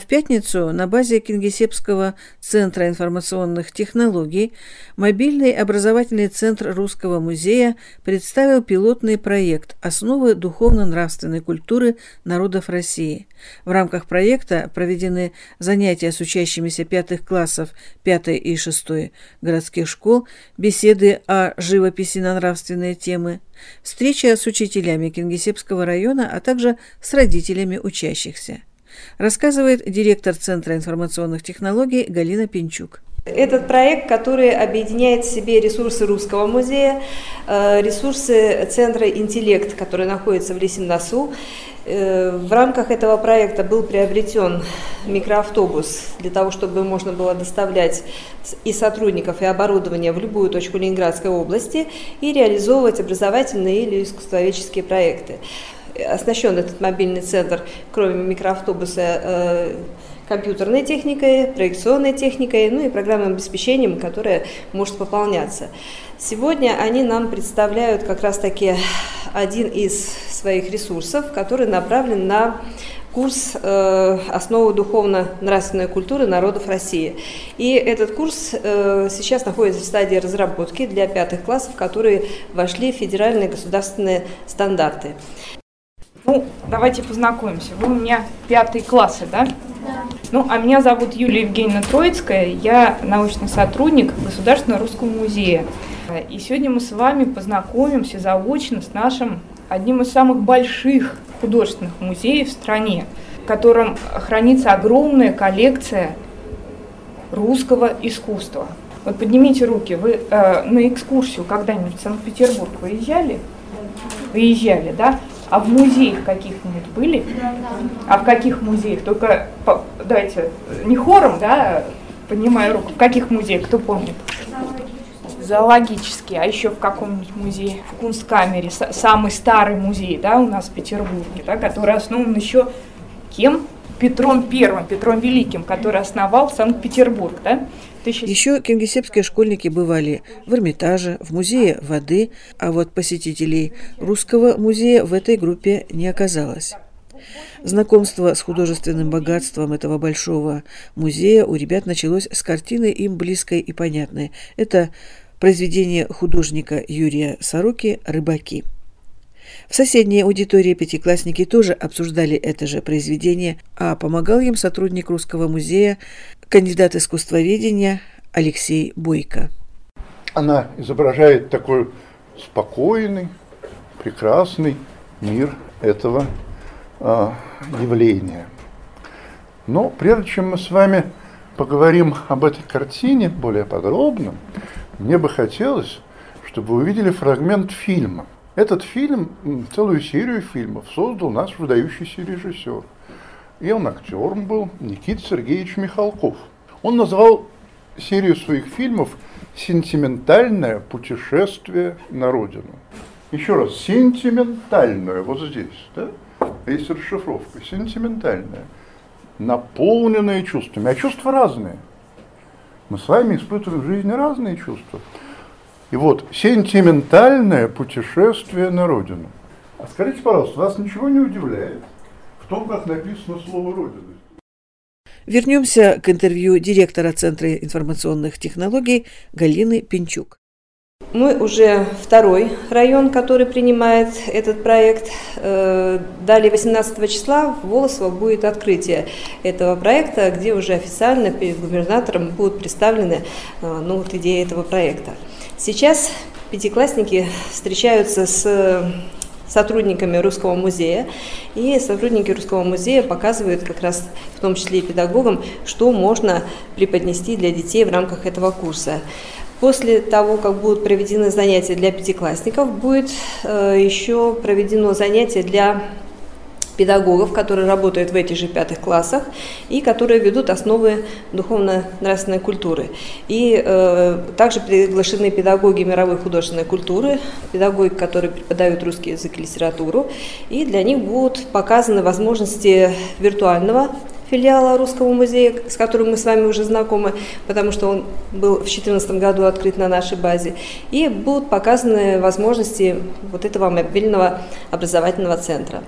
пятницу на базе Кингисеппского центра информационных технологий мобильный образовательный центр Русского музея представил пилотный проект «Основы духовно-нравственной культуры народов России». В рамках проекта проведены занятия с учащимися 5 классов 5 и 6 городских школ, беседы о живописи на нравственные темы, встреча с учителями Кингисеппского района, а также с родителями учащихся. Рассказывает директор Центра информационных технологий Галина Пинчук. Этот проект, который объединяет в себе ресурсы Русского музея, ресурсы Центра «Интеллект», который находится в Лисьем-Носу. В рамках этого проекта был приобретен микроавтобус для того, чтобы можно было доставлять и сотрудников, и оборудование в любую точку Ленинградской области и реализовывать образовательные или искусствоведческие проекты. Оснащен этот мобильный центр, кроме микроавтобуса, компьютерной техникой, проекционной техникой, ну и программным обеспечением, которое может пополняться. Сегодня они нам представляют как раз-таки один из своих ресурсов, который направлен на курс «Основы духовно-нравственной культуры народов России». И этот курс сейчас находится в стадии разработки для 5 классов, которые вошли в федеральные государственные стандарты. Давайте познакомимся. Вы у меня 5 классы, да? Да. А меня зовут Юлия Евгеньевна Троицкая, я научный сотрудник Государственного Русского музея. И сегодня мы с вами познакомимся заочно с нашим одним из самых больших художественных музеев в стране, в котором хранится огромная коллекция русского искусства. Вот поднимите руки, вы на экскурсию когда-нибудь в Санкт-Петербург выезжали? Выезжали, да? А в музеях каких-нибудь были? Да. А в каких музеях? Только давайте, не хором, да, поднимаю руку. В каких музеях, кто помнит? Зоологический. А еще в каком-нибудь музее? В Кунсткамере, самый старый музей, да, у нас в Петербурге, да, который основан еще кем? Петром I, Петром Великим, который основал Санкт-Петербург, да? Еще кингисеппские школьники бывали в Эрмитаже, в музее воды, а вот посетителей Русского музея в этой группе не оказалось. Знакомство с художественным богатством этого большого музея у ребят началось с картины им близкой и понятной. Это произведение художника Юрия Сороки «Рыбаки». В соседней аудитории 5-классники тоже обсуждали это же произведение, а помогал им сотрудник Русского музея, кандидат искусствоведения Алексей Бойко. Она изображает такой спокойный, прекрасный мир этого явления. Но прежде чем мы с вами поговорим об этой картине более подробно, мне бы хотелось, чтобы вы увидели фрагмент фильма. Этот фильм, целую серию фильмов создал наш выдающийся режиссер. И он актером был, Никита Сергеевич Михалков. Он назвал серию своих фильмов «Сентиментальное путешествие на родину». Еще раз, сентиментальное, вот здесь, да? Есть расшифровка, сентиментальное, наполненное чувствами. А чувства разные. Мы с вами испытываем в жизни разные чувства. И вот сентиментальное путешествие на родину. А скажите, пожалуйста, вас ничего не удивляет в том, как написано слово «родина»? Вернемся к интервью директора Центра информационных технологий Галины Пинчук. Мы уже 2-й район, который принимает этот проект. Далее 18 числа в Волосово будет открытие этого проекта, где уже официально перед губернатором будут представлены идеи этого проекта. Сейчас 5-классники встречаются с сотрудниками Русского музея, и сотрудники Русского музея показывают как раз, в том числе и педагогам, что можно преподнести для детей в рамках этого курса. После того, как будут проведены занятия для 5-классников, будет еще проведено занятие для педагогов, которые работают в этих же 5 классах и которые ведут основы духовно-нравственной культуры. И также приглашены педагоги мировой художественной культуры, педагоги, которые преподают русский язык и литературу, и для них будут показаны возможности виртуального филиала Русского музея, с которым мы с вами уже знакомы, потому что он был в 2014 году открыт на нашей базе, и будут показаны возможности вот этого мобильного образовательного центра.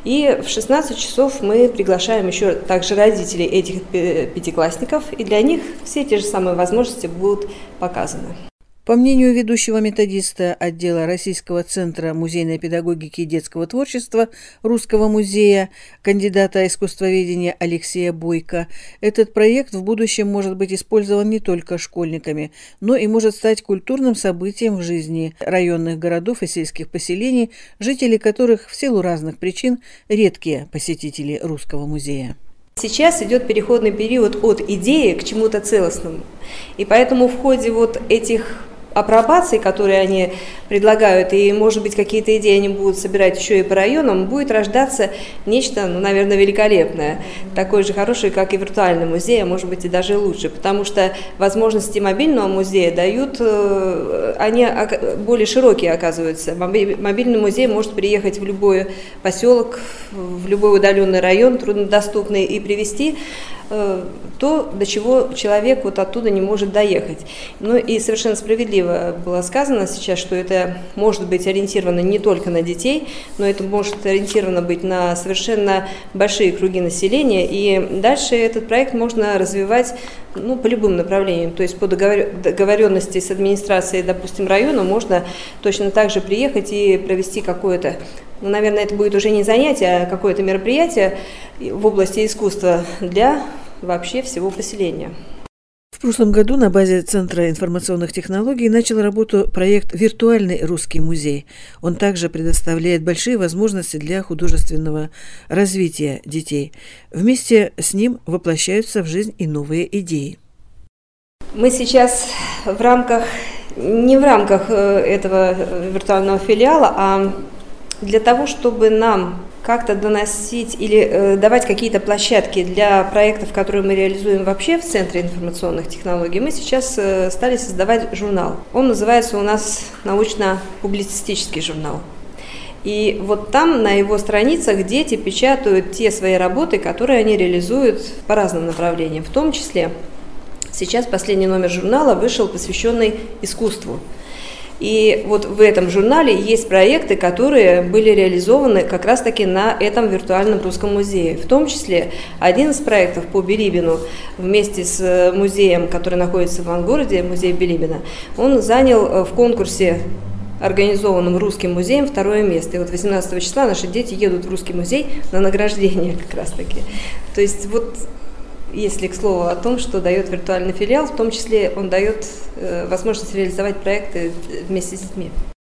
И в 16 часов мы приглашаем еще также родителей этих пятиклассников, и для них все те же самые возможности будут показаны. По мнению ведущего методиста отдела Российского центра музейной педагогики и детского творчества Русского музея, кандидата искусствоведения Алексея Бойко, этот проект в будущем может быть использован не только школьниками, но и может стать культурным событием в жизни районных городов и сельских поселений, жители которых в силу разных причин редкие посетители Русского музея. Сейчас идет переходный период от идеи к чему-то целостному. И поэтому в ходе вот этих апробаций, которые они предлагают, и, может быть, какие-то идеи они будут собирать еще и по районам, будет рождаться нечто, наверное, великолепное, такое же хорошее, как и виртуальный музей, а может быть и даже лучше, потому что возможности мобильного музея дают, они более широкие оказываются. Мобильный музей может приехать в любой поселок, в любой удаленный район, труднодоступный, и привести то, до чего человек вот оттуда не может доехать. Ну и совершенно справедливо было сказано сейчас, что это может быть ориентировано не только на детей, но это может ориентировано быть на совершенно большие круги населения, и дальше этот проект можно развивать по любым направлениям. То есть по договоренности с администрацией, допустим, района можно точно так же приехать и провести какое-то, наверное, это будет уже не занятие, а какое-то мероприятие в области искусства для вообще всего поселения. В прошлом году на базе Центра информационных технологий начал работу проект «Виртуальный русский музей». Он также предоставляет большие возможности для художественного развития детей. Вместе с ним воплощаются в жизнь и новые идеи. Мы сейчас не в рамках этого виртуального филиала, а для того, чтобы нам как-то доносить или давать какие-то площадки для проектов, которые мы реализуем вообще в Центре информационных технологий, мы сейчас стали создавать журнал. Он называется у нас научно-публицистический журнал. И вот там, на его страницах, дети печатают те свои работы, которые они реализуют по разным направлениям. В том числе сейчас последний номер журнала вышел, посвященный искусству. И вот в этом журнале есть проекты, которые были реализованы как раз-таки на этом виртуальном русском музее. В том числе один из проектов по Билибину вместе с музеем, который находится в Ивангороде, музей Билибина, он занял в конкурсе, организованном Русским музеем, 2-е место. И вот 18 числа наши дети едут в Русский музей на награждение как раз-таки. То есть вот, если к слову о том, что дает виртуальный филиал, в том числе он дает возможность реализовать проекты вместе с детьми.